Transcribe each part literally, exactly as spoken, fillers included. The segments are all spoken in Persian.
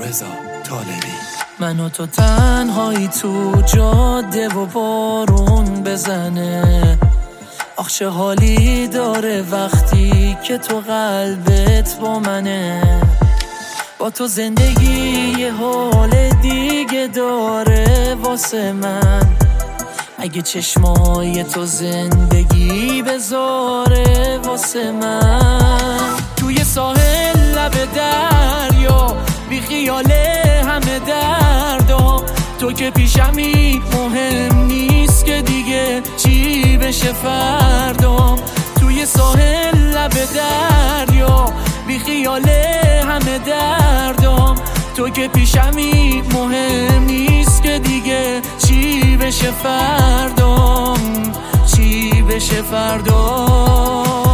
رضا طالبی. من و تو تنهایی تو جاده و بارون بزنه، آخ چه حالی داره وقتی که تو قلبت با منه. با تو زندگی یه حال دیگه داره واسه من، اگه چشمای تو زندگی بذاره واسه من. توی ساحل لب دریا بی خیال همه دردام، تو که پیشمی مهم نیست که دیگه چی بشه فردام. توی ساحل لب دریا بی خیال همه دردام، تو که پیشمی مهم نیست که دیگه چی بشه فردام، چی بشه فردام.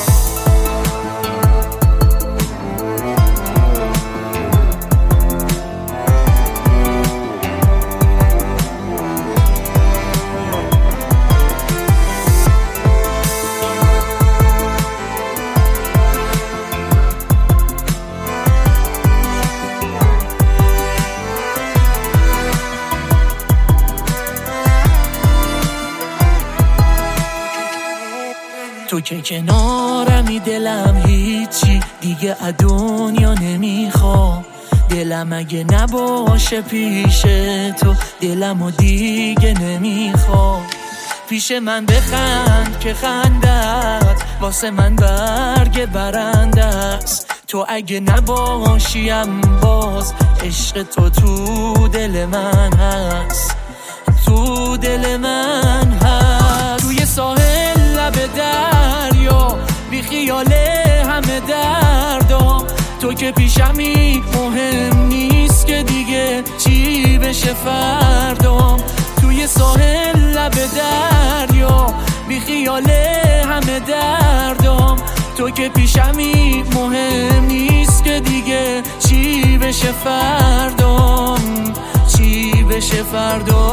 تو که کنارمی دلم هیچی دیگه از دنیا نمیخوام. دلم اگه نباشه پیش تو دلمو دیگه نمیخوام. پیش من بخند که خندت واسه من برگ برنده است. تو اگه نباشیم باز عشق تو تو دل من هست، تو دل من هست. توی ساحل لب دریا بی خیال همه دردام، تو که پیشمی مهم نیست که دیگه چی بشه فردام. توی ساحل لب دریا بی خیال همه دردام، تو که پیشمی مهم نیست که دیگه چی بشه فردام، چی بشه فردام.